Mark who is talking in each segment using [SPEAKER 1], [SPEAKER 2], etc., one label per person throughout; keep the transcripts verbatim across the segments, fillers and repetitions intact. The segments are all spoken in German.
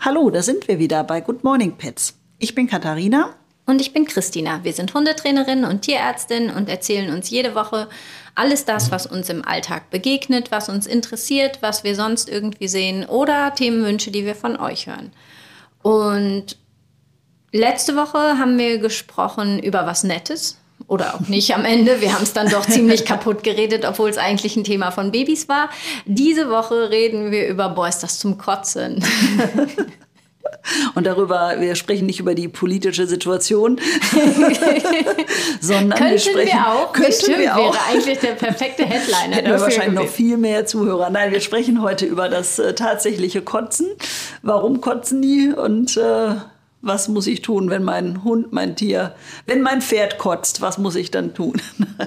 [SPEAKER 1] Hallo, da sind wir wieder bei Good Morning Pets. Ich bin Katharina.
[SPEAKER 2] Und ich bin Christina. Wir sind Hundetrainerin und Tierärztin und erzählen uns jede Woche alles das, was uns im Alltag begegnet, was uns interessiert, was wir sonst irgendwie sehen oder Themenwünsche, die wir von euch hören. Und letzte Woche haben wir gesprochen über was Nettes. Oder auch nicht am Ende. Wir haben es dann doch ziemlich kaputt geredet, obwohl es eigentlich ein Thema von Babys war. Diese Woche reden wir über, boah, ist das zum Kotzen.
[SPEAKER 1] Und darüber, wir sprechen nicht über die politische Situation, sondern
[SPEAKER 2] könnten
[SPEAKER 1] wir sprechen...
[SPEAKER 2] wir auch.
[SPEAKER 1] Könnten
[SPEAKER 2] Stimmt,
[SPEAKER 1] wir auch.
[SPEAKER 2] wäre eigentlich der perfekte Headliner.
[SPEAKER 1] Hätten wir
[SPEAKER 2] dafür
[SPEAKER 1] wahrscheinlich noch
[SPEAKER 2] gewesen.
[SPEAKER 1] viel mehr Zuhörer. Nein, wir sprechen heute über das äh, tatsächliche Kotzen. Warum kotzen die und... Äh, Was muss ich tun, wenn mein Hund, mein Tier, wenn mein Pferd kotzt? Was muss ich dann tun?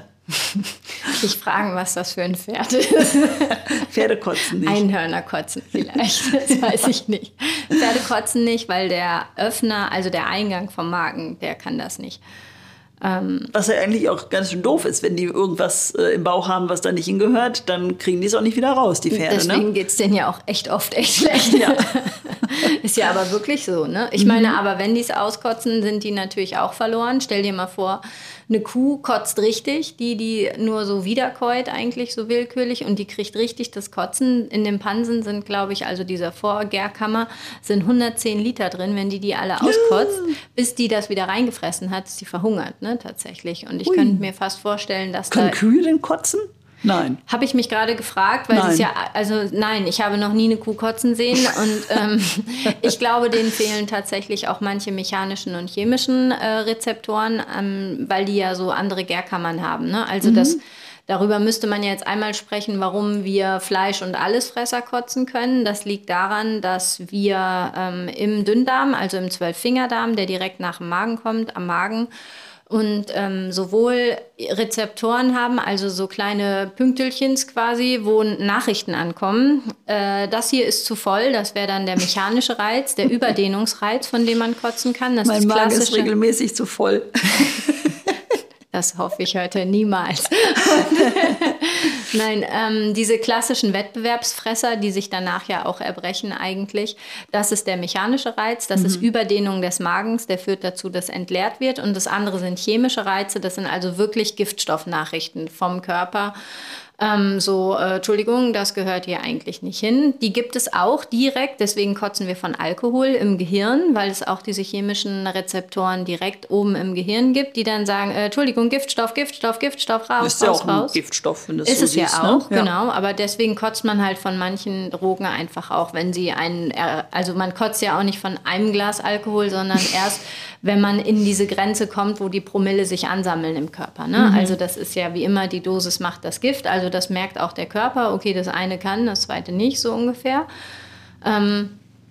[SPEAKER 2] Ich frage, was das für ein Pferd ist.
[SPEAKER 1] Pferde kotzen nicht.
[SPEAKER 2] Einhörner kotzen vielleicht, das weiß ich nicht. Pferde kotzen nicht, weil der Öffner, also der Eingang vom Magen, der kann das nicht. Ähm,
[SPEAKER 1] Was ja eigentlich auch ganz schön doof ist, wenn die irgendwas äh, im Bauch haben, was da nicht hingehört, dann kriegen die es auch nicht wieder raus, die Pferde.
[SPEAKER 2] Deswegen
[SPEAKER 1] ne?
[SPEAKER 2] geht es denen ja auch echt oft echt schlecht.
[SPEAKER 1] Ja.
[SPEAKER 2] Ist ja aber wirklich so, ne? Ich meine, aber wenn die es auskotzen, sind die natürlich auch verloren. Stell dir mal vor, eine Kuh kotzt richtig, die, die nur so wiederkäut eigentlich, so willkürlich, und die kriegt richtig das Kotzen. In dem Pansen sind, glaube ich, also dieser Vorgärkammer, sind hundertzehn Liter drin. Wenn die die alle auskotzt, bis die das wieder reingefressen hat, ist die verhungert, ne, tatsächlich. Und ich
[SPEAKER 1] Ui.
[SPEAKER 2] könnte mir fast vorstellen, dass
[SPEAKER 1] Können
[SPEAKER 2] da...
[SPEAKER 1] Kühe denn kotzen? Nein.
[SPEAKER 2] Habe ich mich gerade gefragt, weil
[SPEAKER 1] Nein.
[SPEAKER 2] es ja, also nein, ich habe noch nie eine Kuh kotzen sehen und ähm, ich glaube, denen fehlen tatsächlich auch manche mechanischen und chemischen äh, Rezeptoren, ähm, weil die ja so andere Gärkammern haben. Ne? Also
[SPEAKER 1] Mhm.
[SPEAKER 2] das, darüber müsste man ja jetzt einmal sprechen, warum wir Fleisch- und Allesfresser kotzen können. Das liegt daran, dass wir ähm, im Dünndarm, also im Zwölffingerdarm, der direkt nach dem Magen kommt, am Magen, und ähm, sowohl Rezeptoren haben, also so kleine Pünktelchens quasi, wo Nachrichten ankommen. Äh, das hier ist zu voll, das wäre dann der mechanische Reiz, der Überdehnungsreiz, von dem man kotzen kann. Das
[SPEAKER 1] Mein
[SPEAKER 2] ist
[SPEAKER 1] Magen ist
[SPEAKER 2] klassische.
[SPEAKER 1] regelmäßig zu voll.
[SPEAKER 2] Das hoffe ich heute niemals. Nein, ähm, diese klassischen Wettbewerbsfresser, die sich danach ja auch erbrechen eigentlich, das ist der mechanische Reiz, das mhm. ist Überdehnung des Magens, der führt dazu, dass entleert wird. Und das andere sind chemische Reize, das sind also wirklich Giftstoffnachrichten vom Körper. Ähm, so, äh, Entschuldigung, das gehört hier eigentlich nicht hin. Die gibt es auch direkt, deswegen kotzen wir von Alkohol im Gehirn, weil es auch diese chemischen Rezeptoren direkt oben im Gehirn gibt, die dann sagen, äh, Entschuldigung, Giftstoff, Giftstoff, Giftstoff, raus,
[SPEAKER 1] Ist ja
[SPEAKER 2] raus,
[SPEAKER 1] auch ein
[SPEAKER 2] raus.
[SPEAKER 1] Giftstoff, wenn das
[SPEAKER 2] Ist
[SPEAKER 1] so
[SPEAKER 2] es
[SPEAKER 1] siehst,
[SPEAKER 2] ja
[SPEAKER 1] ne?
[SPEAKER 2] auch, genau, aber deswegen kotzt man halt von manchen Drogen einfach auch, wenn sie einen, äh, also man kotzt ja auch nicht von einem Glas Alkohol, sondern erst, wenn man in diese Grenze kommt, wo die Promille sich ansammeln im Körper. Ne? Mhm. Also das ist ja wie immer, die Dosis macht das Gift. Also das merkt auch der Körper. Okay, das eine kann, das zweite nicht, so ungefähr. Ähm,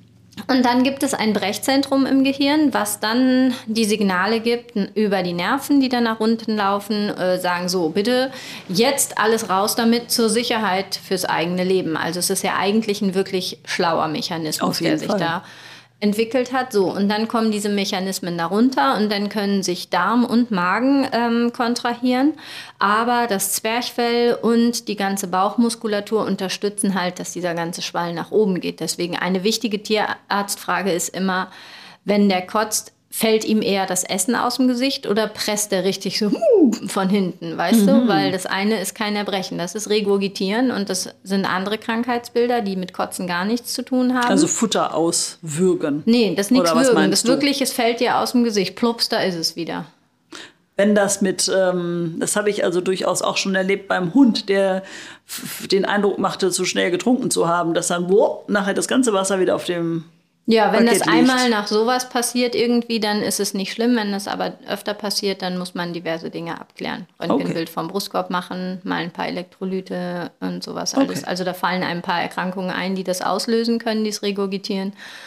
[SPEAKER 2] und dann gibt es ein Brechzentrum im Gehirn, was dann die Signale gibt über die Nerven, die dann nach unten laufen, äh, sagen so, bitte jetzt alles raus damit zur Sicherheit fürs eigene Leben. Also es ist ja eigentlich ein wirklich schlauer Mechanismus, der sich
[SPEAKER 1] Fall.
[SPEAKER 2] da entwickelt hat. So, und dann kommen diese Mechanismen darunter und dann können sich Darm und Magen ähm, kontrahieren. Aber das Zwerchfell und die ganze Bauchmuskulatur unterstützen halt, dass dieser ganze Schwall nach oben geht. Deswegen eine wichtige Tierarztfrage ist immer, wenn der kotzt, fällt ihm eher das Essen aus dem Gesicht oder presst er richtig so von hinten, weißt mhm. du? Weil das eine ist kein Erbrechen, das ist Regurgitieren und das sind andere Krankheitsbilder, die mit Kotzen gar nichts zu tun haben.
[SPEAKER 1] Also Futter auswürgen.
[SPEAKER 2] Nee, das ist nichts
[SPEAKER 1] Oder was
[SPEAKER 2] würgen, das
[SPEAKER 1] meinst du?
[SPEAKER 2] wirklich, es fällt dir aus dem Gesicht, plups, da ist es wieder.
[SPEAKER 1] Wenn das mit, ähm, das habe ich also durchaus auch schon erlebt beim Hund, der f- den Eindruck machte, zu schnell getrunken zu haben, dass dann wow, nachher das ganze Wasser wieder auf dem
[SPEAKER 2] Ja, wenn
[SPEAKER 1] Parkett
[SPEAKER 2] das
[SPEAKER 1] liegt.
[SPEAKER 2] einmal nach sowas passiert irgendwie, dann ist es nicht schlimm. Wenn das aber öfter passiert, dann muss man diverse Dinge abklären. Röntgenbild vom Brustkorb machen, mal ein paar Elektrolyte und sowas alles.
[SPEAKER 1] Okay.
[SPEAKER 2] Also da fallen ein paar Erkrankungen ein, die das auslösen können, dieses Regurgitieren.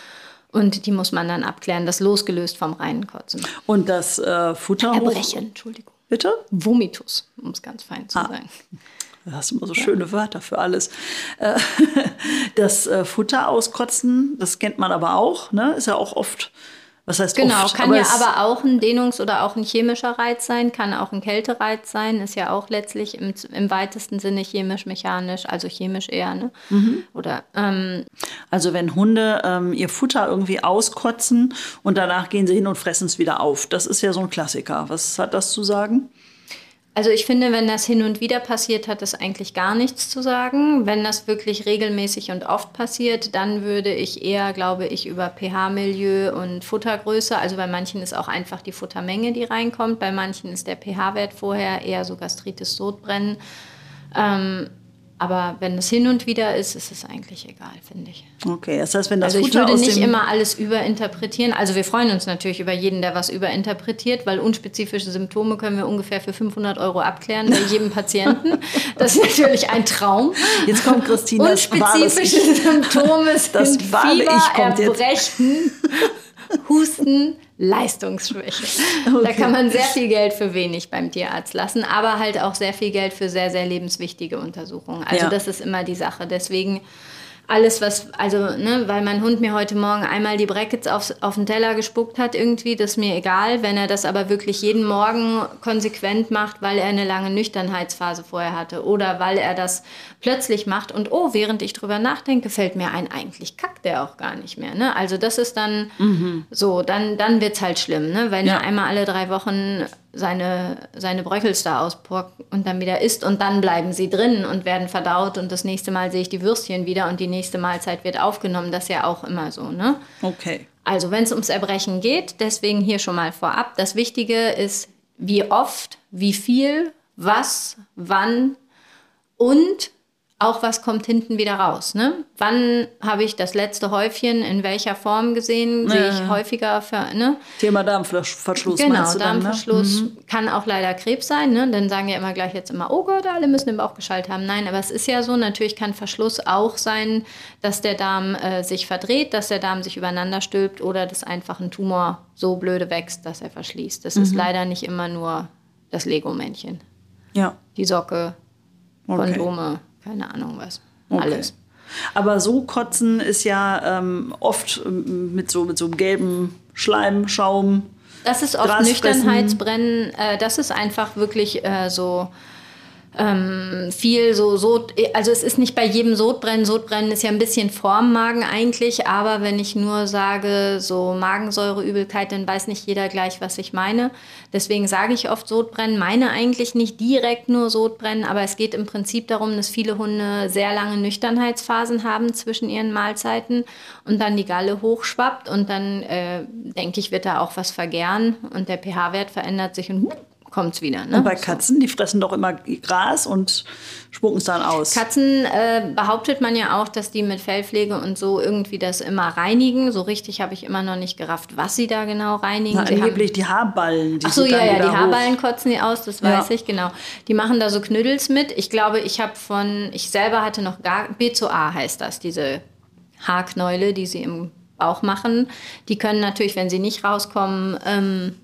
[SPEAKER 2] Und die muss man dann abklären, das losgelöst vom reinen Kotzen.
[SPEAKER 1] Und das äh, Futter hoch...
[SPEAKER 2] Erbrechen, Entschuldigung.
[SPEAKER 1] Bitte?
[SPEAKER 2] Vomitus, um es ganz fein zu
[SPEAKER 1] Ah.
[SPEAKER 2] sagen.
[SPEAKER 1] Da hast du immer so schöne Wörter für alles. Äh, Das äh, Futter auskotzen, das kennt man aber auch. Ne? Ist ja auch oft Was heißt
[SPEAKER 2] Genau,
[SPEAKER 1] oft?
[SPEAKER 2] kann
[SPEAKER 1] aber
[SPEAKER 2] ja
[SPEAKER 1] es,
[SPEAKER 2] aber auch ein Dehnungs- oder auch ein chemischer Reiz sein, kann auch ein Kältereiz sein, ist ja auch letztlich im, im weitesten Sinne chemisch-mechanisch, also chemisch eher, ne?
[SPEAKER 1] Mhm.
[SPEAKER 2] Oder, ähm,
[SPEAKER 1] Also wenn Hunde ähm, ihr Futter irgendwie auskotzen und danach gehen sie hin und fressen es wieder auf. Das ist ja so ein Klassiker. Was hat das zu sagen?
[SPEAKER 2] also ich finde, wenn das hin und wieder passiert, hat das eigentlich gar nichts zu sagen. Wenn das wirklich regelmäßig und oft passiert, dann würde ich eher, glaube ich, über pH-Milieu und Futtergröße, also bei manchen ist auch einfach die Futtermenge, die reinkommt, bei manchen ist der pH-Wert vorher eher so Gastritis, Sodbrennen. Ähm, aber wenn es hin und wieder ist, ist es eigentlich egal, finde ich.
[SPEAKER 1] Okay, das heißt, wenn das
[SPEAKER 2] Also ich
[SPEAKER 1] Futter
[SPEAKER 2] würde
[SPEAKER 1] aus
[SPEAKER 2] nicht
[SPEAKER 1] dem
[SPEAKER 2] immer alles überinterpretieren. Also wir freuen uns natürlich über jeden, der was überinterpretiert, weil unspezifische Symptome können wir ungefähr für fünfhundert Euro abklären bei jedem Patienten. Das ist natürlich ein Traum.
[SPEAKER 1] Jetzt kommt Christinas wahres Ich.
[SPEAKER 2] Unspezifische Symptome sind
[SPEAKER 1] Das wahre
[SPEAKER 2] Fieber,
[SPEAKER 1] Ich kommt jetzt.
[SPEAKER 2] Erbrechen, Husten, Leistungsschwäche. Okay. Da kann man sehr viel Geld für wenig beim Tierarzt lassen, aber halt auch sehr viel Geld für sehr, sehr lebenswichtige Untersuchungen. Also
[SPEAKER 1] Ja.
[SPEAKER 2] das ist immer die Sache. Deswegen alles, was, also, ne, weil mein Hund mir heute Morgen einmal die Brackets auf, auf den Teller gespuckt hat irgendwie, das ist mir egal. Wenn er das aber wirklich jeden Morgen konsequent macht, weil er eine lange Nüchternheitsphase vorher hatte oder weil er das plötzlich macht und oh, während ich drüber nachdenke, fällt mir ein, eigentlich kackt der auch gar nicht mehr. Ne? Also das ist dann mhm. so, dann, dann wird's halt schlimm, ne? Wenn ja. er einmal alle drei Wochen seine, seine Bröckels da auspackt und dann wieder isst und dann bleiben sie drin und werden verdaut und das nächste Mal sehe ich die Würstchen wieder und die nächste Mahlzeit wird aufgenommen. Das ist ja auch immer so, ne?
[SPEAKER 1] Okay.
[SPEAKER 2] Also wenn es ums Erbrechen geht, deswegen hier schon mal vorab. Das Wichtige ist, wie oft, wie viel, was, wann und auch was kommt hinten wieder raus. Ne? Wann habe ich das letzte Häufchen in welcher Form gesehen? Sehe ich häufiger für, ne?
[SPEAKER 1] Thema Darmverschluss.
[SPEAKER 2] Genau,
[SPEAKER 1] meinst du dann,
[SPEAKER 2] Darmverschluss
[SPEAKER 1] ne?
[SPEAKER 2] kann auch leider Krebs sein. Ne? Dann sagen ja immer gleich jetzt immer, oh Gott, alle müssen den Bauch geschaltet haben. Nein, aber es ist ja so, natürlich kann Verschluss auch sein, dass der Darm äh, sich verdreht, dass der Darm sich übereinander stülpt oder dass einfach ein Tumor so blöde wächst, dass er verschließt. Das mhm. ist leider nicht immer nur das Lego-Männchen.
[SPEAKER 1] Ja.
[SPEAKER 2] Die Socke,
[SPEAKER 1] Okay.
[SPEAKER 2] Kondome, keine Ahnung was.
[SPEAKER 1] Okay.
[SPEAKER 2] Alles.
[SPEAKER 1] Aber so kotzen ist ja ähm, oft ähm, mit so mit so gelbem Schleim, Schaum.
[SPEAKER 2] Das ist oft
[SPEAKER 1] Gras
[SPEAKER 2] Nüchternheitsbrennen. Äh, das ist einfach wirklich äh, so ähm, viel so Sod. Also es ist nicht bei jedem Sodbrennen. Sodbrennen ist ja ein bisschen vorm Magen eigentlich. Aber wenn ich nur sage so Magensäureübelkeit, dann weiß nicht jeder gleich, was ich meine. Deswegen sage ich oft Sodbrennen. Meine eigentlich nicht direkt nur Sodbrennen. Aber es geht im Prinzip darum, dass viele Hunde sehr lange Nüchternheitsphasen haben zwischen ihren Mahlzeiten und dann die Galle hochschwappt. Und dann, äh, denke ich, wird da auch was vergären. Und der pH-Wert verändert sich und kommt's wieder. Ne?
[SPEAKER 1] Und bei Katzen, die fressen doch immer Gras und spucken es dann aus.
[SPEAKER 2] Katzen äh, behauptet man ja auch, dass die mit Fellpflege und so irgendwie das immer reinigen. So richtig habe ich immer noch nicht gerafft, was sie da genau reinigen.
[SPEAKER 1] Na,
[SPEAKER 2] sie
[SPEAKER 1] angeblich haben die Haarballen. Die
[SPEAKER 2] Ach so,
[SPEAKER 1] sind
[SPEAKER 2] ja,
[SPEAKER 1] dann
[SPEAKER 2] ja,
[SPEAKER 1] wieder
[SPEAKER 2] die Haarballen
[SPEAKER 1] hoch.
[SPEAKER 2] kotzen die aus, das
[SPEAKER 1] Ja.
[SPEAKER 2] weiß ich, genau. Die machen da so Knüddels mit. Ich glaube, ich habe von, ich selber hatte noch gar, B Z A heißt das, diese Haarknäule, die sie im Bauch machen. Die können natürlich, wenn sie nicht rauskommen, ähm,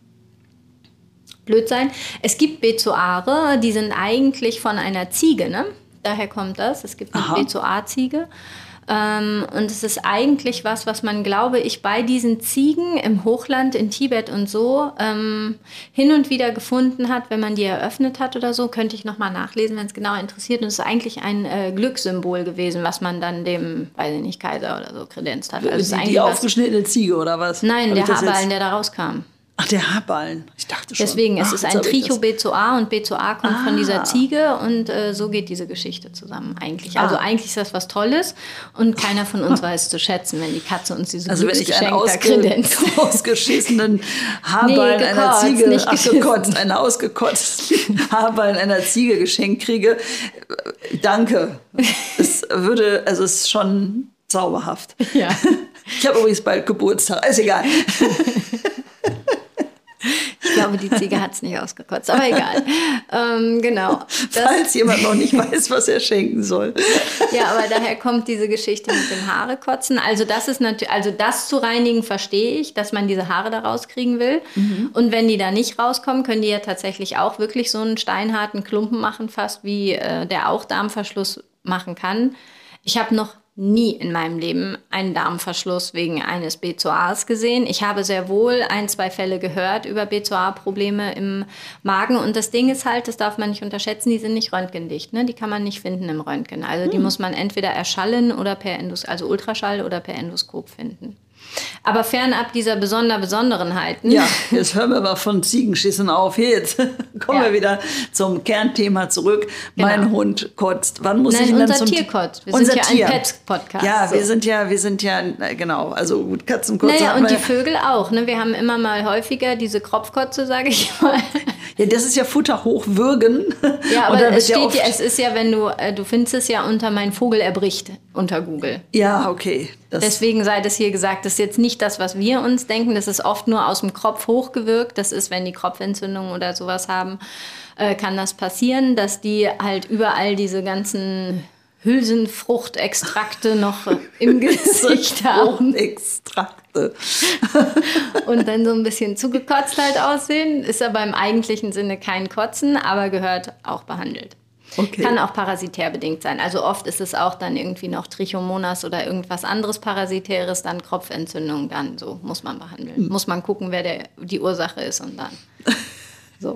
[SPEAKER 2] blöd sein. Es gibt Bezoare, die sind eigentlich von einer Ziege, ne? Daher kommt das. Es gibt eine Bezoar-Ziege. Ähm, und es ist eigentlich was, was man, glaube ich, bei diesen Ziegen im Hochland, in Tibet und so, ähm, hin und wieder gefunden hat, wenn man die eröffnet hat oder so. Könnte ich nochmal nachlesen, wenn es genau interessiert. Und es ist eigentlich ein äh, Glückssymbol gewesen, was man dann dem, weiß ich nicht, Kaiser oder so kredenzt hat. Also es ist
[SPEAKER 1] die,
[SPEAKER 2] eigentlich
[SPEAKER 1] die
[SPEAKER 2] was,
[SPEAKER 1] aufgeschnittene Ziege oder was?
[SPEAKER 2] nein,
[SPEAKER 1] Hab
[SPEAKER 2] der
[SPEAKER 1] ich das
[SPEAKER 2] Haarballen,
[SPEAKER 1] jetzt-
[SPEAKER 2] der da rauskam.
[SPEAKER 1] Ach, der Haarballen. Ich dachte schon.
[SPEAKER 2] Deswegen, es
[SPEAKER 1] Ach,
[SPEAKER 2] ist
[SPEAKER 1] jetzt
[SPEAKER 2] ein
[SPEAKER 1] hab ich das.
[SPEAKER 2] Trichobezoar und Bezoar kommt
[SPEAKER 1] Ah.
[SPEAKER 2] von dieser Ziege und äh, so geht diese Geschichte zusammen eigentlich. Also
[SPEAKER 1] Ah.
[SPEAKER 2] eigentlich ist das was Tolles und keiner von uns weiß zu schätzen, wenn die Katze uns diese
[SPEAKER 1] Also wenn ich einen
[SPEAKER 2] Glücksgeschenk da
[SPEAKER 1] ausge
[SPEAKER 2] kredenzt.
[SPEAKER 1] ausgeschissenen Haarballen
[SPEAKER 2] Nee,
[SPEAKER 1] einer
[SPEAKER 2] gekotzt,
[SPEAKER 1] Ziege,
[SPEAKER 2] nicht
[SPEAKER 1] ach,
[SPEAKER 2] geschissen.
[SPEAKER 1] gekotzt, einen ausgekotzten Haarballen einer Ziege geschenkt kriege, äh, danke. Es würde, also es ist schon zauberhaft.
[SPEAKER 2] Ja.
[SPEAKER 1] Ich habe übrigens bald Geburtstag, ist egal.
[SPEAKER 2] Ich glaube, die Ziege hat es nicht ausgekotzt, aber egal. ähm, genau. Das,
[SPEAKER 1] Falls jemand noch nicht weiß, was er schenken soll.
[SPEAKER 2] ja, aber daher kommt diese Geschichte mit dem Haarekotzen. Also das ist natürlich, also das zu reinigen verstehe ich, dass man diese Haare da rauskriegen will. Mhm. Und wenn die da nicht rauskommen, können die ja tatsächlich auch wirklich so einen steinharten Klumpen machen, fast wie äh, der auch Darmverschluss machen kann. Ich habe noch nie in meinem Leben einen Darmverschluss wegen eines B zwei As gesehen. Ich habe sehr wohl ein, zwei Fälle gehört über B zwei A-Probleme im Magen. Und das Ding ist halt, das darf man nicht unterschätzen, die sind nicht röntgendicht. Ne? Die kann man nicht finden im Röntgen. Also die hm. muss man entweder erschallen oder per Endos- also Ultraschall oder per Endoskop finden. Aber fernab dieser besonder Besonderenheiten.
[SPEAKER 1] Ja, jetzt hören wir mal von Ziegenschießen auf. Hier, jetzt kommen
[SPEAKER 2] Ja.
[SPEAKER 1] wir wieder zum Kernthema zurück.
[SPEAKER 2] Genau.
[SPEAKER 1] Mein Hund kotzt. Wann muss
[SPEAKER 2] Nein,
[SPEAKER 1] ich ihn dann
[SPEAKER 2] unser
[SPEAKER 1] zum
[SPEAKER 2] Tier kotzt. Wir
[SPEAKER 1] unser
[SPEAKER 2] sind ja
[SPEAKER 1] Tier.
[SPEAKER 2] ein Pet-Podcast.
[SPEAKER 1] Ja,
[SPEAKER 2] so.
[SPEAKER 1] wir sind ja, wir sind ja, na, genau, also gut, Katzenkotze.
[SPEAKER 2] Naja,
[SPEAKER 1] haben
[SPEAKER 2] und
[SPEAKER 1] wir-
[SPEAKER 2] die Vögel auch. Ne? Wir haben immer mal häufiger diese Kropfkotze, sage ich mal.
[SPEAKER 1] Ja, das ist ja Futter hochwürgen.
[SPEAKER 2] Ja,
[SPEAKER 1] Und da
[SPEAKER 2] aber
[SPEAKER 1] wird
[SPEAKER 2] es
[SPEAKER 1] ja
[SPEAKER 2] steht
[SPEAKER 1] oft-
[SPEAKER 2] ja, es ist ja, wenn du, äh, du findest es ja unter Mein Vogel erbricht unter Google.
[SPEAKER 1] Ja, okay. Das,
[SPEAKER 2] Deswegen sei das hier gesagt, das ist jetzt nicht das, was wir uns denken. Das ist oft nur aus dem Kropf hochgewirkt. Das ist, wenn die Kropfentzündungen oder sowas haben, äh, kann das passieren, dass die halt überall diese ganzen Hülsenfruchtextrakte noch im Gesicht haben
[SPEAKER 1] Extrakte.
[SPEAKER 2] und dann so ein bisschen zugekotzt halt aussehen. Ist aber im eigentlichen Sinne kein Kotzen, aber gehört auch behandelt.
[SPEAKER 1] Okay.
[SPEAKER 2] Kann auch parasitär bedingt sein. Also oft ist es auch dann irgendwie noch Trichomonas oder irgendwas anderes Parasitäres, dann Kropfentzündung, dann so muss man behandeln.
[SPEAKER 1] Hm.
[SPEAKER 2] Muss man gucken, wer der, die Ursache ist und dann so.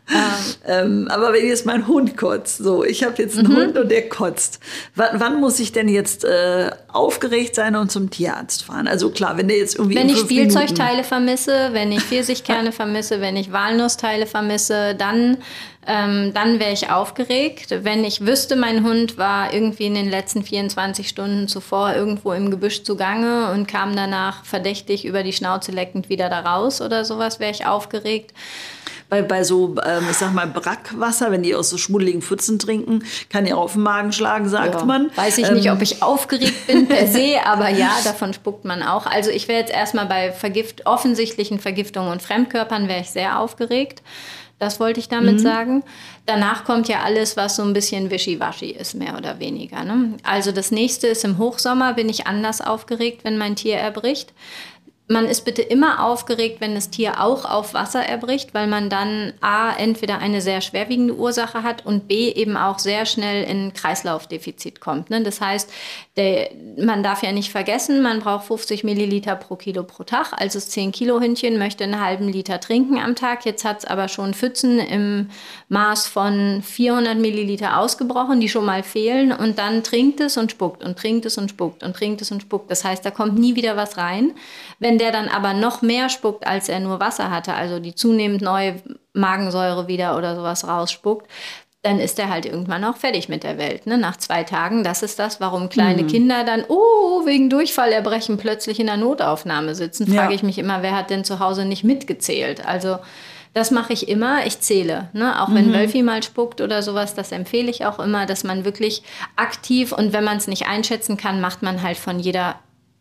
[SPEAKER 1] Ähm, aber wenn jetzt mein Hund kotzt, so, ich habe jetzt einen
[SPEAKER 2] Mhm.
[SPEAKER 1] Hund und der kotzt, wann, wann muss ich denn jetzt äh, aufgeregt sein und zum Tierarzt fahren? Also klar, wenn der jetzt irgendwie
[SPEAKER 2] Wenn
[SPEAKER 1] in
[SPEAKER 2] ich
[SPEAKER 1] fünf Minuten-
[SPEAKER 2] Spielzeugteile vermisse, wenn ich Pfirsichkerne vermisse, wenn ich Walnussteile vermisse, dann, ähm, dann wäre ich aufgeregt. Wenn ich wüsste, mein Hund war irgendwie in den letzten vierundzwanzig Stunden zuvor irgendwo im Gebüsch zugange und kam danach verdächtig über die Schnauze leckend wieder da raus oder sowas, wäre ich aufgeregt.
[SPEAKER 1] Bei, bei so, ähm, ich sag mal, Brackwasser, wenn die aus so schmuddeligen Pfützen trinken, kann ja auf den Magen schlagen, sagt
[SPEAKER 2] Ja,
[SPEAKER 1] man.
[SPEAKER 2] Weiß ich
[SPEAKER 1] Ähm,
[SPEAKER 2] nicht, ob ich aufgeregt bin per se, aber ja, davon spuckt man auch. Also ich wäre jetzt erstmal bei Vergift, offensichtlichen Vergiftungen und Fremdkörpern wäre ich sehr aufgeregt. Das wollte ich damit
[SPEAKER 1] Mhm.
[SPEAKER 2] sagen. Danach kommt ja alles, was so ein bisschen wischiwaschi ist, mehr oder weniger. Ne? Also das nächste ist im Hochsommer, bin ich anders aufgeregt, wenn mein Tier erbricht. Man ist bitte immer aufgeregt, wenn das Tier auch auf Wasser erbricht, weil man dann A, entweder eine sehr schwerwiegende Ursache hat und B, eben auch sehr schnell in Kreislaufdefizit kommt. Ne? Das heißt, der, man darf ja nicht vergessen, man braucht fünfzig Milliliter pro Kilo pro Tag. Also das zehn Kilo Hündchen möchte einen halben Liter trinken am Tag. Jetzt hat es aber schon Pfützen im Maß von vierhundert Milliliter ausgebrochen, die schon mal fehlen. Und dann trinkt es und spuckt und trinkt es und spuckt und trinkt es und spuckt. Das heißt, da kommt nie wieder was rein. Wenn der dann aber noch mehr spuckt, als er nur Wasser hatte, also die zunehmend neue Magensäure wieder oder sowas rausspuckt, dann ist er halt irgendwann auch fertig mit der Welt. Ne? Nach zwei Tagen, das ist das, warum kleine mhm. Kinder dann, oh, wegen Durchfallerbrechen plötzlich in der Notaufnahme sitzen. Frage
[SPEAKER 1] Ja.
[SPEAKER 2] ich mich immer, wer hat denn zu Hause nicht mitgezählt? Also das mache ich immer, ich zähle. Ne? Auch wenn
[SPEAKER 1] Mhm.
[SPEAKER 2] Wölfi mal spuckt oder sowas, das empfehle ich auch immer, dass man wirklich aktiv, und wenn man es nicht einschätzen kann, macht man halt von jeder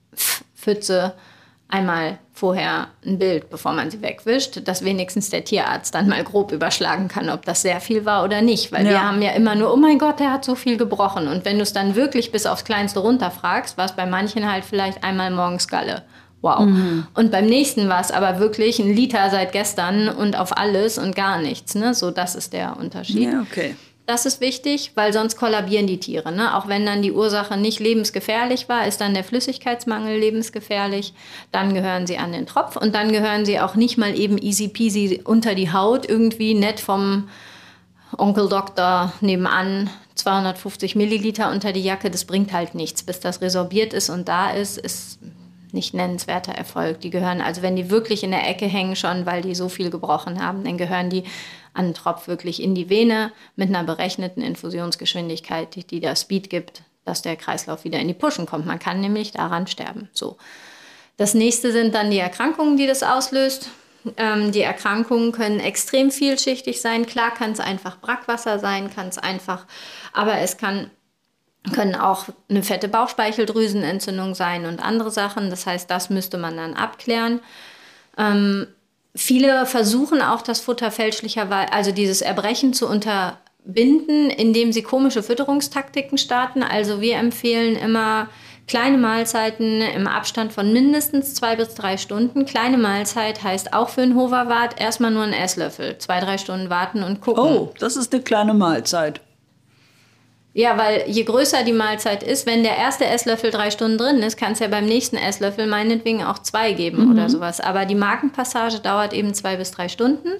[SPEAKER 2] Pfütze einmal vorher ein Bild, bevor man sie wegwischt, dass wenigstens der Tierarzt dann mal grob überschlagen kann, ob das sehr viel war oder nicht. Weil
[SPEAKER 1] Ja.
[SPEAKER 2] wir haben ja immer nur, oh mein Gott, der hat so viel gebrochen. Und wenn du es dann wirklich bis aufs Kleinste runterfragst, war es bei manchen halt vielleicht einmal morgens Galle. Wow. Mhm. Und beim nächsten war es aber wirklich ein Liter seit gestern und auf alles und gar nichts. Ne? So, das ist der Unterschied.
[SPEAKER 1] Ja, okay.
[SPEAKER 2] Das ist wichtig, weil sonst kollabieren die Tiere. Ne? Auch wenn dann die Ursache nicht lebensgefährlich war, ist dann der Flüssigkeitsmangel lebensgefährlich. Dann gehören sie an den Tropf und dann gehören sie auch nicht mal eben easy peasy unter die Haut, irgendwie nett vom Onkel Doktor nebenan. zweihundertfünfzig Milliliter unter die Jacke, das bringt halt nichts. Bis das resorbiert ist und da ist, ist nicht nennenswerter Erfolg. Die gehören, also wenn die wirklich in der Ecke hängen schon, weil die so viel gebrochen haben, dann gehören die an den Tropf wirklich in die Vene mit einer berechneten Infusionsgeschwindigkeit, die, die das Speed gibt, dass der Kreislauf wieder in die Puschen kommt. Man kann nämlich daran sterben. So. Das nächste sind dann die Erkrankungen, die das auslöst. Ähm, die Erkrankungen können extrem vielschichtig sein. Klar kann es einfach Brackwasser sein, kann es einfach, aber es kann können auch eine fette Bauchspeicheldrüsenentzündung sein und andere Sachen. Das heißt, das müsste man dann abklären. Ähm, viele versuchen auch das Futter fälschlicherweise, also dieses Erbrechen zu unterbinden, indem sie komische Fütterungstaktiken starten. Also wir empfehlen immer kleine Mahlzeiten im Abstand von mindestens zwei bis drei Stunden. Kleine Mahlzeit heißt auch für einen Hoverwart erstmal nur einen Esslöffel. Zwei, drei Stunden warten und gucken.
[SPEAKER 1] Oh, das ist eine kleine Mahlzeit.
[SPEAKER 2] Ja, weil je größer die Mahlzeit ist, wenn der erste Esslöffel drei Stunden drin ist, kann es ja beim nächsten Esslöffel meinetwegen auch zwei geben mhm. oder sowas. Aber die Magenpassage dauert eben zwei bis drei Stunden.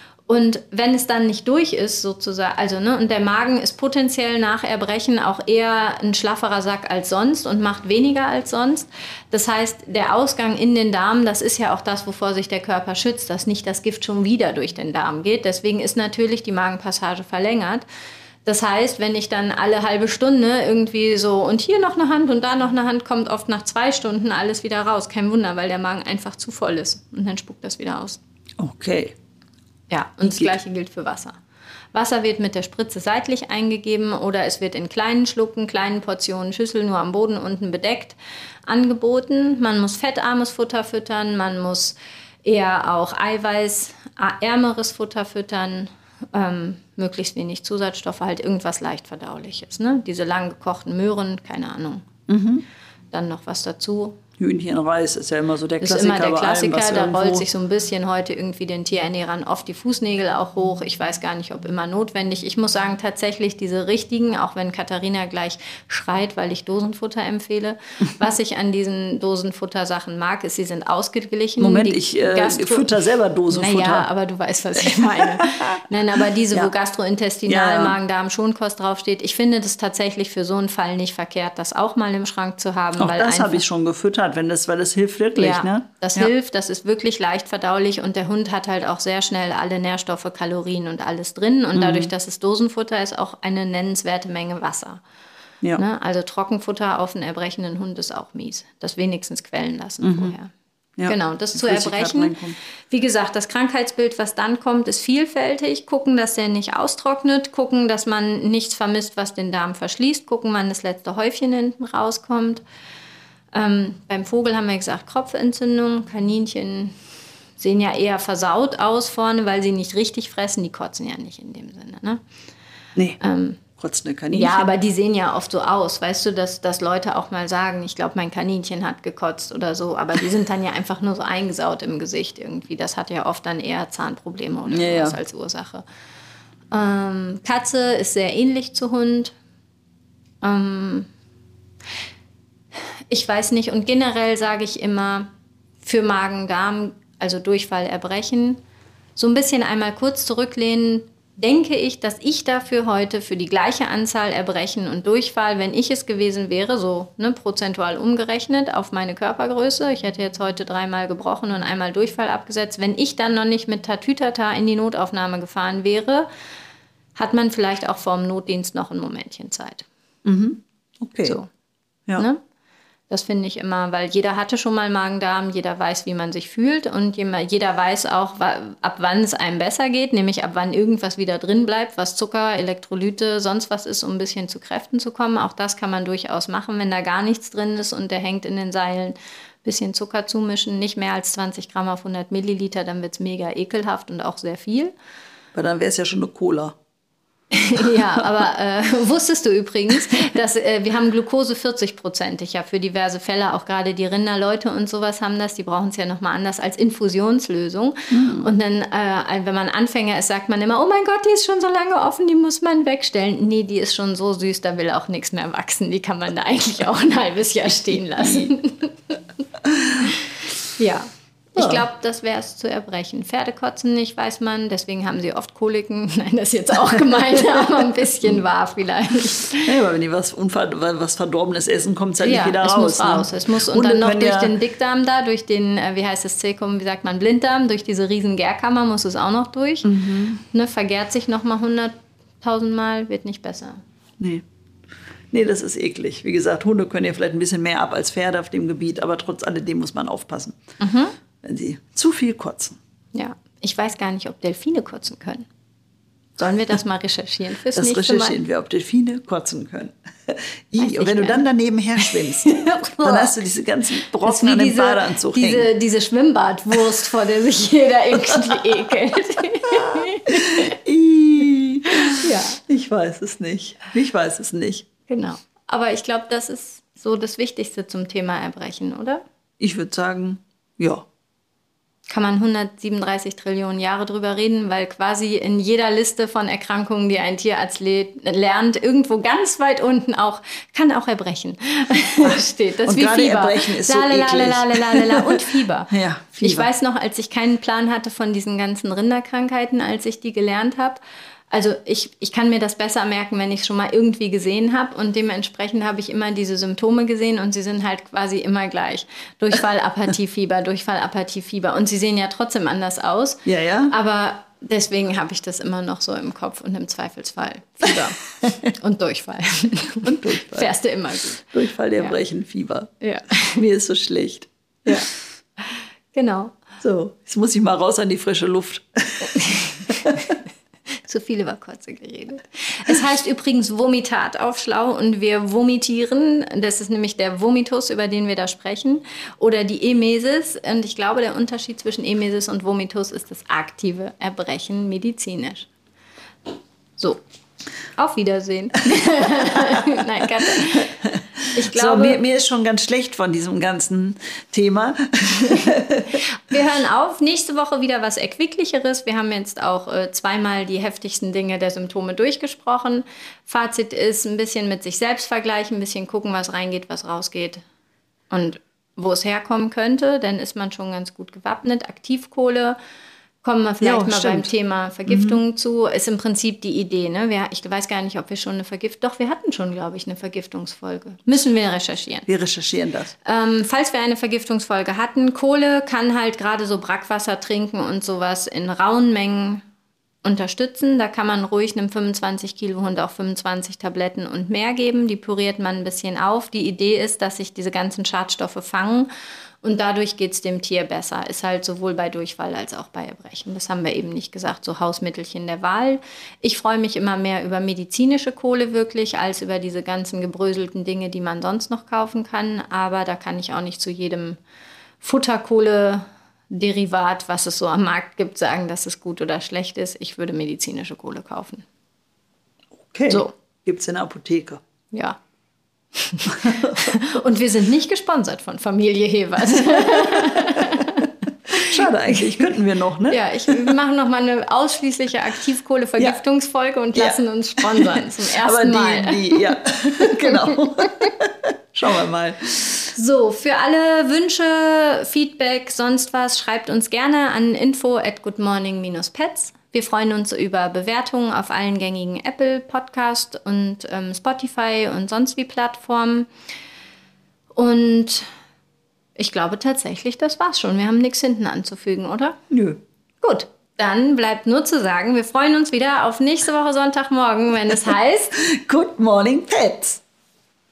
[SPEAKER 2] Und wenn es dann nicht durch ist, sozusagen, also ne, und der Magen ist potenziell nach Erbrechen auch eher ein schlafferer Sack als sonst und macht weniger als sonst. Das heißt, der Ausgang in den Darm, das ist ja auch das, wovor sich der Körper schützt, dass nicht das Gift schon wieder durch den Darm geht. Deswegen ist natürlich die Magenpassage verlängert. Das heißt, wenn ich dann alle halbe Stunde irgendwie so und hier noch eine Hand und da noch eine Hand, kommt oft nach zwei Stunden alles wieder raus. Kein Wunder, weil der Magen einfach zu voll ist. Und dann spuckt das wieder aus.
[SPEAKER 1] Okay.
[SPEAKER 2] Ja, und das Gleiche gilt für Wasser. Wasser wird mit der Spritze seitlich eingegeben oder es wird in kleinen Schlucken, kleinen Portionen, Schüssel nur am Boden unten bedeckt, angeboten. Man muss fettarmes Futter füttern, man muss eher auch eiweißärmeres Futter füttern, ähm, möglichst wenig Zusatzstoffe, halt irgendwas leicht verdauliches. Ne? Diese lang gekochten Möhren, keine Ahnung. Mhm. Dann noch was dazu.
[SPEAKER 1] Hühnchenreis ist ja immer so der Klassiker.
[SPEAKER 2] Ist immer der Klassiker,
[SPEAKER 1] allem,
[SPEAKER 2] da rollt sich so ein bisschen heute irgendwie den Tierernährern oft die Fußnägel auch hoch. Ich weiß gar nicht, ob immer notwendig. Ich muss sagen, tatsächlich diese richtigen, auch wenn Katharina gleich schreit, weil ich Dosenfutter empfehle. Was ich an diesen Dosenfuttersachen mag, ist, sie sind ausgeglichen.
[SPEAKER 1] Moment,
[SPEAKER 2] die
[SPEAKER 1] ich äh, Gastro- fütter selber Dosenfutter.
[SPEAKER 2] Naja, aber du weißt, was ich meine. Nein, aber diese, ja. wo Gastrointestinal, ja. Magen-Darm, Schonkost draufsteht, ich finde das tatsächlich für so einen Fall nicht verkehrt, das auch mal im Schrank zu haben.
[SPEAKER 1] Auch
[SPEAKER 2] weil
[SPEAKER 1] das habe ich schon gefüttert. Wenn das, weil das hilft wirklich,
[SPEAKER 2] ja,
[SPEAKER 1] ne?
[SPEAKER 2] Das
[SPEAKER 1] ja.
[SPEAKER 2] hilft, das ist wirklich leicht verdaulich und der Hund hat halt auch sehr schnell alle Nährstoffe, Kalorien und alles drin und mhm. dadurch, dass es Dosenfutter ist, auch eine nennenswerte Menge Wasser. Ja. Ne? Also Trockenfutter auf einen erbrechenden Hund ist auch mies. Das wenigstens quellen lassen mhm. vorher. Ja. Genau, das zu erbrechen. Wie gesagt, das Krankheitsbild, was dann kommt, ist vielfältig. Gucken, dass der nicht austrocknet. Gucken, dass man nichts vermisst, was den Darm verschließt. Gucken, wann das letzte Häufchen hinten rauskommt. Ähm, beim Vogel haben wir gesagt, Kropfentzündung. Kaninchen sehen ja eher versaut aus vorne, weil sie nicht richtig fressen. Die kotzen ja nicht in dem Sinne, ne?
[SPEAKER 1] Nee,
[SPEAKER 2] ähm,
[SPEAKER 1] kotzende Kaninchen.
[SPEAKER 2] Ja, aber die sehen ja oft so aus. Weißt du, dass, dass Leute auch mal sagen, ich glaube, mein Kaninchen hat gekotzt oder so. Aber die sind dann ja einfach nur so eingesaut im Gesicht irgendwie. Das hat ja oft dann eher Zahnprobleme oder
[SPEAKER 1] ja,
[SPEAKER 2] sowas
[SPEAKER 1] ja.
[SPEAKER 2] als Ursache. Ähm, Katze ist sehr ähnlich zu Hund. Ähm... Ich weiß nicht. Und generell sage ich immer, für Magen-Darm, also Durchfall, Erbrechen, so ein bisschen einmal kurz zurücklehnen, denke ich, dass ich dafür heute für die gleiche Anzahl Erbrechen und Durchfall, wenn ich es gewesen wäre, so ne, prozentual umgerechnet auf meine Körpergröße, ich hätte jetzt heute dreimal gebrochen und einmal Durchfall abgesetzt, wenn ich dann noch nicht mit Tatütata in die Notaufnahme gefahren wäre, hat man vielleicht auch vor dem Notdienst noch ein Momentchen Zeit.
[SPEAKER 1] Mhm. Okay.
[SPEAKER 2] So.
[SPEAKER 1] Ja.
[SPEAKER 2] Ne? Das finde ich immer, weil jeder hatte schon mal Magen-Darm, jeder weiß, wie man sich fühlt und jeder weiß auch, ab wann es einem besser geht, nämlich ab wann irgendwas wieder drin bleibt, was Zucker, Elektrolyte, sonst was ist, um ein bisschen zu Kräften zu kommen. Auch das kann man durchaus machen, wenn da gar nichts drin ist und der hängt in den Seilen. Ein bisschen Zucker zumischen, nicht mehr als zwanzig Gramm auf hundert Milliliter, dann wird es mega ekelhaft und auch sehr viel.
[SPEAKER 1] Weil dann wäre es ja schon eine Cola.
[SPEAKER 2] Ja, aber äh, wusstest du übrigens, dass äh, wir haben Glucose vierzig-prozentig ja für diverse Fälle, auch gerade die Rinderleute und sowas haben das, die brauchen es ja nochmal anders als Infusionslösung. Mhm. Und dann, äh, wenn man Anfänger ist, sagt man immer, oh mein Gott, die ist schon so lange offen, die muss man wegstellen. Nee, die ist schon so süß, da will auch nichts mehr wachsen, die kann man da eigentlich auch ein halbes Jahr stehen lassen. Ja. Ich glaube, das wäre es zu erbrechen. Pferde kotzen nicht, weiß man, deswegen haben sie oft Koliken. Nein, das ist jetzt auch gemeint, aber ein bisschen wahr vielleicht.
[SPEAKER 1] Ja, aber wenn die was, Unver- was Verdorbenes essen, kommt es halt ja, nicht wieder
[SPEAKER 2] es
[SPEAKER 1] raus.
[SPEAKER 2] Muss raus.
[SPEAKER 1] Ne?
[SPEAKER 2] Es muss und dann noch durch ja den Dickdarm da, durch den, wie heißt das, Cäcum, wie sagt man, Blinddarm, durch diese riesen Gärkammer muss es auch noch durch. Mhm. Ne, vergärt sich noch mal hunderttausend Mal, wird nicht besser.
[SPEAKER 1] Nee. Nee, das ist eklig. Wie gesagt, Hunde können ja vielleicht ein bisschen mehr ab als Pferde auf dem Gebiet, aber trotz alledem muss man aufpassen. Mhm. Wenn sie zu viel kotzen.
[SPEAKER 2] Ja, ich weiß gar nicht, ob Delfine kotzen können. Sollen wir das mal recherchieren fürs
[SPEAKER 1] das
[SPEAKER 2] nächste Mal? Das
[SPEAKER 1] recherchieren wir, ob Delfine kotzen können. I, und wenn du dann daneben her schwimmst, dann hast du diese ganzen Brocken an dem
[SPEAKER 2] diese,
[SPEAKER 1] Badeanzug
[SPEAKER 2] diese,
[SPEAKER 1] hängen.
[SPEAKER 2] Diese Schwimmbadwurst, vor der sich jeder irgendwie ekelt.
[SPEAKER 1] I, ja. Ich weiß es nicht. Ich weiß es nicht.
[SPEAKER 2] Genau. Aber ich glaube, das ist so das Wichtigste zum Thema Erbrechen, oder?
[SPEAKER 1] Ich würde sagen, ja.
[SPEAKER 2] kann man hundertsiebenunddreißig Trillionen Jahre drüber reden, weil quasi in jeder Liste von Erkrankungen, die ein Tierarzt le- lernt, irgendwo ganz weit unten auch, kann auch Erbrechen steht. Das ist
[SPEAKER 1] und
[SPEAKER 2] wie
[SPEAKER 1] gerade
[SPEAKER 2] Fieber.
[SPEAKER 1] Erbrechen ist so eklig.
[SPEAKER 2] Lalalala und Fieber.
[SPEAKER 1] Ja, Fieber.
[SPEAKER 2] Ich weiß noch, als ich keinen Plan hatte von diesen ganzen Rinderkrankheiten, als ich die gelernt habe. Also ich, ich kann mir das besser merken, wenn ich es schon mal irgendwie gesehen habe. Und dementsprechend habe ich immer diese Symptome gesehen und sie sind halt quasi immer gleich. Durchfall, Apathiefieber, Durchfall, Apathiefieber. Und sie sehen ja trotzdem anders aus.
[SPEAKER 1] Ja, ja.
[SPEAKER 2] Aber deswegen habe ich das immer noch so im Kopf und im Zweifelsfall Fieber und Durchfall.
[SPEAKER 1] Und Durchfall.
[SPEAKER 2] Fährst du immer gut.
[SPEAKER 1] Durchfall,
[SPEAKER 2] Ja.
[SPEAKER 1] Erbrechen, Fieber.
[SPEAKER 2] Ja,
[SPEAKER 1] Mir ist so schlecht.
[SPEAKER 2] ja. Genau.
[SPEAKER 1] So, jetzt muss ich mal raus an die frische Luft.
[SPEAKER 2] Zu viel über Kotze geredet. Es heißt übrigens Vomitat auf Schlau und wir vomitieren. Das ist nämlich der Vomitus, über den wir da sprechen. Oder die Emesis. Und ich glaube, der Unterschied zwischen Emesis und Vomitus ist das aktive Erbrechen medizinisch. So, auf Wiedersehen. Nein, ganz Ich glaube,
[SPEAKER 1] so, mir, mir ist schon ganz schlecht von diesem ganzen Thema.
[SPEAKER 2] Wir hören auf. Nächste Woche wieder was Erquicklicheres. Wir haben jetzt auch äh, zweimal die heftigsten Dinge der Symptome durchgesprochen. Fazit ist, ein bisschen mit sich selbst vergleichen, ein bisschen gucken, was reingeht, was rausgeht und wo es herkommen könnte. Dann ist man schon ganz gut gewappnet. Aktivkohle. Kommen wir vielleicht
[SPEAKER 1] Ja,
[SPEAKER 2] mal
[SPEAKER 1] stimmt.
[SPEAKER 2] beim Thema Vergiftung mhm. zu. Ist im Prinzip die Idee. Ne? Wir, ich weiß gar nicht, ob wir schon eine Vergiftung... Doch, wir hatten schon, glaube ich, eine Vergiftungsfolge. Müssen wir recherchieren.
[SPEAKER 1] Wir recherchieren das.
[SPEAKER 2] Ähm, falls wir eine Vergiftungsfolge hatten, Kohle kann halt gerade so Brackwasser trinken und sowas in rauen Mengen unterstützen. Da kann man ruhig einem fünfundzwanzig Kilo Hund auch fünfundzwanzig Tabletten und mehr geben. Die püriert man ein bisschen auf. Die Idee ist, dass sich diese ganzen Schadstoffe fangen und dadurch geht es dem Tier besser. Ist halt sowohl bei Durchfall als auch bei Erbrechen. Das haben wir eben nicht gesagt, so Hausmittelchen der Wahl. Ich freue mich immer mehr über medizinische Kohle wirklich, als über diese ganzen gebröselten Dinge, die man sonst noch kaufen kann. Aber da kann ich auch nicht zu jedem Futterkohle-Derivat, was es so am Markt gibt, sagen, dass es gut oder schlecht ist. Ich würde medizinische Kohle kaufen.
[SPEAKER 1] Okay,
[SPEAKER 2] So.
[SPEAKER 1] Gibt's in der Apotheke.
[SPEAKER 2] Ja. Und wir sind nicht gesponsert von Familie Hevers.
[SPEAKER 1] Schade eigentlich, könnten wir noch, ne?
[SPEAKER 2] Ja, ich, wir machen noch mal eine ausschließliche Aktivkohle-Vergiftungsfolge und
[SPEAKER 1] Ja.
[SPEAKER 2] lassen uns sponsern zum ersten
[SPEAKER 1] Aber die,
[SPEAKER 2] Mal.
[SPEAKER 1] die, ja, genau. Schauen wir mal.
[SPEAKER 2] So, für alle Wünsche, Feedback, sonst was, schreibt uns gerne an info at goodmorning dash pets. Wir freuen uns über Bewertungen auf allen gängigen Apple Podcast und ähm, Spotify und sonst wie Plattformen. Und ich glaube tatsächlich, das war's schon. Wir haben nichts hinten anzufügen, oder?
[SPEAKER 1] Nö.
[SPEAKER 2] Gut, dann bleibt nur zu sagen, wir freuen uns wieder auf nächste Woche Sonntagmorgen, wenn es heißt
[SPEAKER 1] Good morning, Pets.